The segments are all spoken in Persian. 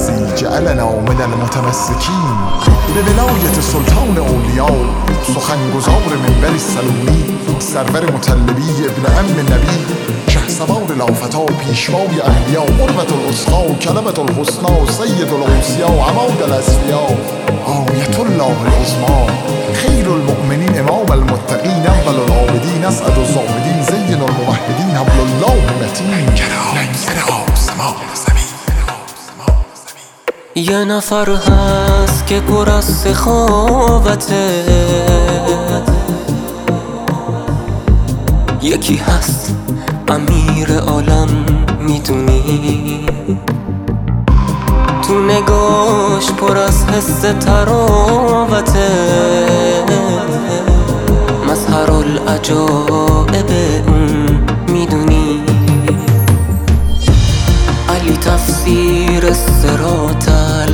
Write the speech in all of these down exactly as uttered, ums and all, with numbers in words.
الذی جعلنا من المتمسکین به ولایت سلطان اولیاء، سخنگزار منبر السلومی، سرور مطلبی ابن عم نبی، شهسوار لافتا، پیشوای انبیا، قربة الوسطی، کلمة الحسنی، سید الاوصیا، عماد الاصفیا، آیة الله العظمی، خیر المؤمنین، امام المتقین، اول العابدین، اسعد الزاهدین، زین الموحدین، حبل الله متین، لنگر آسمان زمین. یه نفر هست که پر از سخاوته، یکی هست امیر عالم میدونی، تو نگاش پر از حس تراوته، مظهر العجائب اون میدونی، علی تفسیر الصراط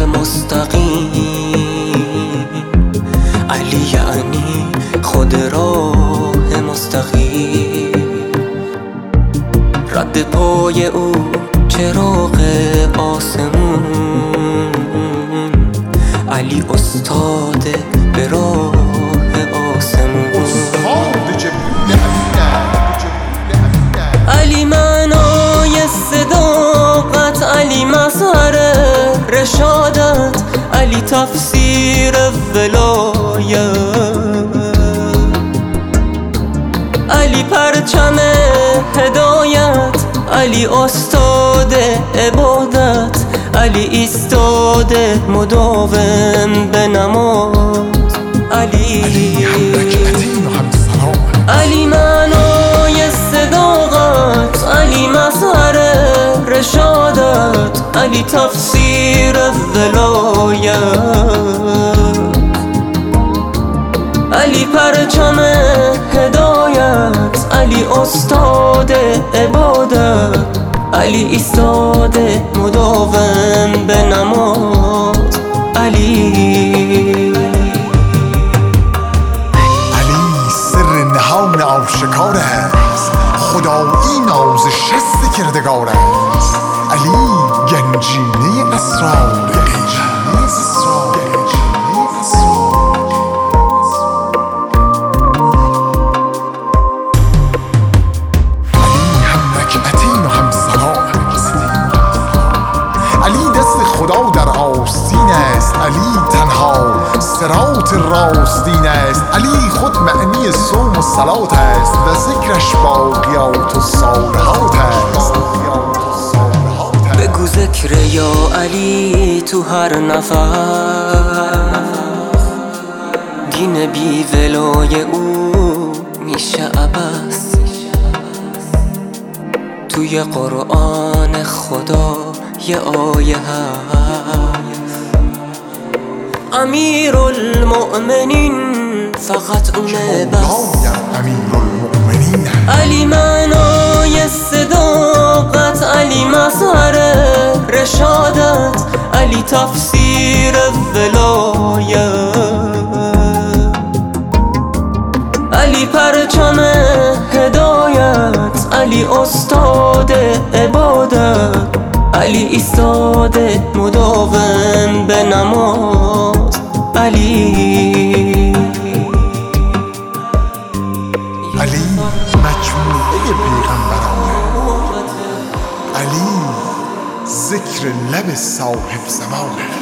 المستقیم، علی یعنی خود راه مستقیم، رد پای او چراغ آسمون، علی استاد به راه آسمون، علی معنای صداقت، علی مظهر رشادت، علی تفسیر ولایت، علی پرچم هدایت، علی استاد عبادت، علی ایستاده مداوم به نماز، علی علی معنای صداقت، علی مظهر رشادت، علی تفسیر ولایت، علی پرچم هدایت، علی استاد عبادت، علی ایستاده مداوم به نماز، علی علی سر نهان آشکار است، خدایی نازش است کردگار است، علی گنجینه اسرار خدا در آستین است، علی تنها صراط راستین است، علی خود معنی صوم و صلات است و ذکرش باقیات و صالحات است. بگو ذکر یا علی تو هر نفس، دین بی ولای او میشه عبث، توی قرآن خدا یه آیه هست، امیر المؤمنین فقط اونه بس، علی معنای صداقت، علی مظهر رشادت، علی تفسیر ولایت، علی پرچم هدایت، علی استاد عبادت، علی ایستاده مداوم به نماز، علی علی مجموعه پیغمبرانه، علی ذکر لب صاحب زمانه.